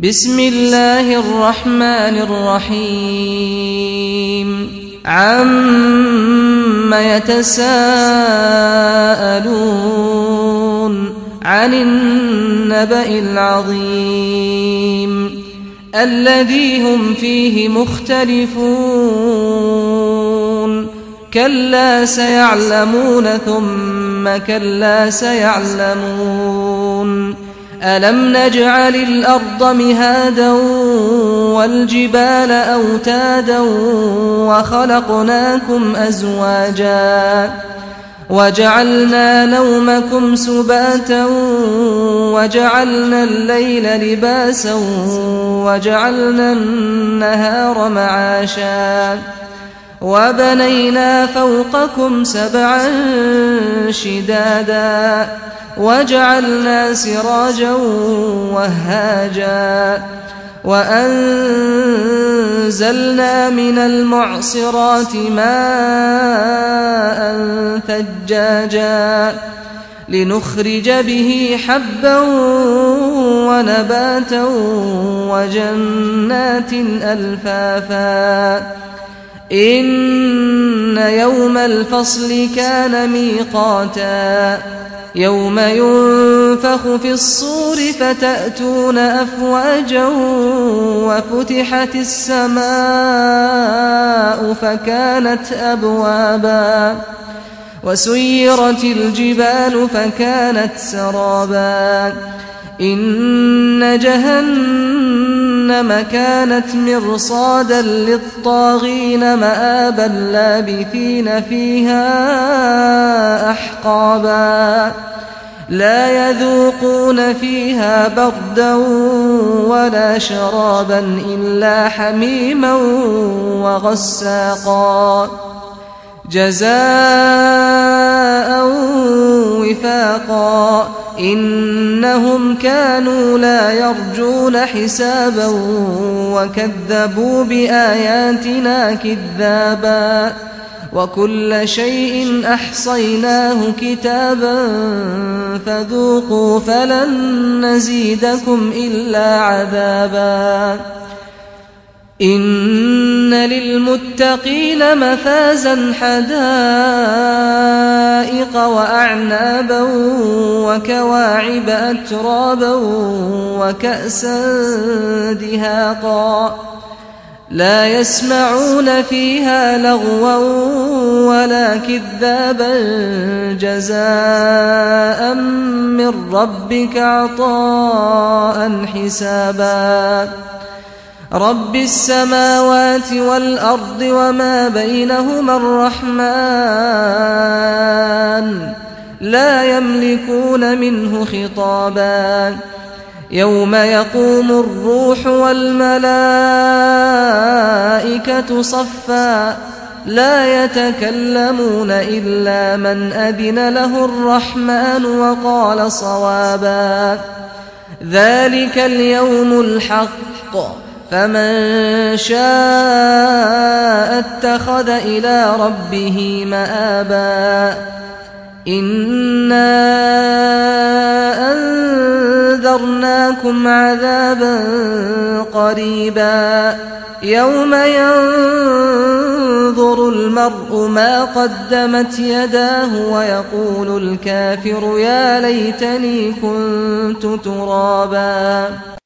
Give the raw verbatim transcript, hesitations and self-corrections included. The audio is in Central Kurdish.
بسم الله الرحمن الرحيم عم يتساءلون عن النبأ العظيم الذي هم فيه مختلفون كلا سيعلمون ثم كلا سيعلمون ألم نجعل الأرض مهادا والجبال أوتادا وخلقناكم أزواجا وجعلنا نومكم سباتا وجعلنا الليل لباسا وجعلنا النهار معاشا وبنينا فوقكم سبعا شدادا وجعلنا سراجا وهاجا وأنزلنا من المعصرات ماء ثجاجا لنخرج به حبا ونباتا وجنات ألفافا إن يوم الفصل كان ميقاتا يوم ينفخ في الصور فتأتون أفواجا وفتحت السماء فكانت أبوابا وسيرت الجبال فكانت سرابا إن جهنم كانت مرصادا للطاغين مآبا لابثين فيها أحقابا لا يذوقون فيها بردا ولا شرابا إلا حميما وغساقا جزاء وفاقا إنهم كانوا لا يرجون حسابا وكذبوا بآياتنا كذابا وكل شيء أحصيناه كتابا فذوقوا فلن نزيدكم إلا عذابا إن للمتقين مفازا حدائق وأعنابا وكواعب أترابا وكأسا دهاقا لا يسمعون فيها لغوا ولا كذابا جزاء من ربك عطاء حسابا رب السماوات والأرض وما بينهما الرحمن لا يملكون منه خطابا يوم يقوم الروح والملائكة صفا لا يتكلمون إلا من أذن له الرحمن وقال صوابا ذلك اليوم الحق فمن شاء اتخذ إلى ربه مآبا إنا أنذرناكم عذابا قريبا يوم ينظر المرء ما قدمت يداه ويقول الكافر يا ليتني كنت ترابا.